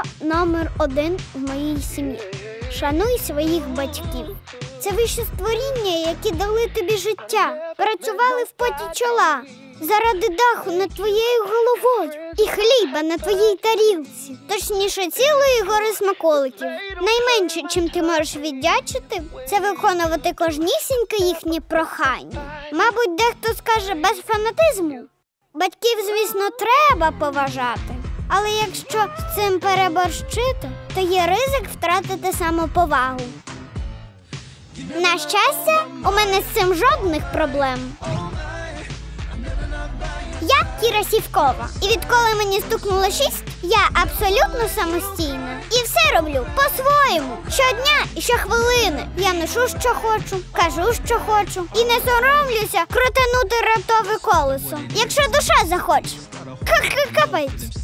номер 1 в моїй сім'ї. Шануй своїх батьків. Це вищі створіння, які дали тобі життя, працювали в поті чола, заради даху над твоєю головою і хліба на твоїй тарілці, точніше цілої гори смаколиків. Найменше, чим ти можеш віддячити, це виконувати кожнісіньке їхнє прохання. Мабуть, дехто скаже без фанатизму. Батьків, звісно, треба поважати, але якщо з цим переборщити, то є ризик втратити самоповагу. На щастя, у мене з цим жодних проблем. Я Кіра Сівкова, і відколи мені стукнуло 6, я абсолютно самостійна. І все роблю по-своєму, щодня і щохвилини. Я ношу, що хочу, кажу, що хочу, і не соромлюся крутанути раптове колесо, якщо душа захоче. Капець.